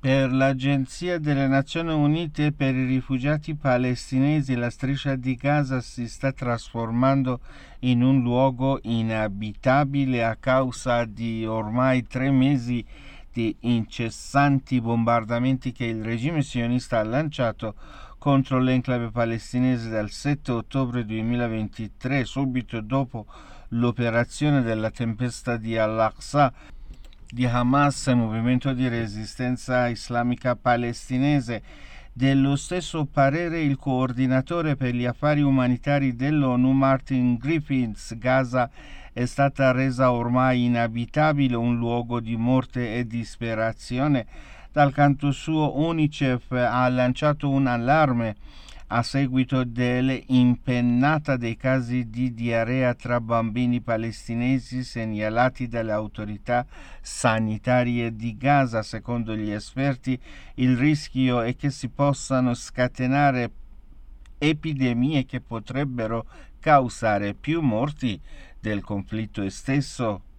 Per l'Agenzia delle Nazioni Unite per i rifugiati palestinesi, la striscia di Gaza si sta trasformando in un luogo inabitabile a causa di ormai 3 mesi di incessanti bombardamenti che il regime sionista ha lanciato contro l'enclave palestinese dal 7 ottobre 2023, subito dopo l'operazione della tempesta di Al-Aqsa di Hamas, movimento di resistenza islamica palestinese. Dello stesso parere il coordinatore per gli affari umanitari dell'ONU Martin Griffiths: Gaza è stata resa ormai inabitabile, un luogo di morte e disperazione. Dal canto suo UNICEF ha lanciato un allarme a seguito dell'impennata dei casi di diarrea tra bambini palestinesi segnalati dalle autorità sanitarie di Gaza. Secondo gli esperti, il rischio è che si possano scatenare epidemie che potrebbero causare più morti del conflitto stesso.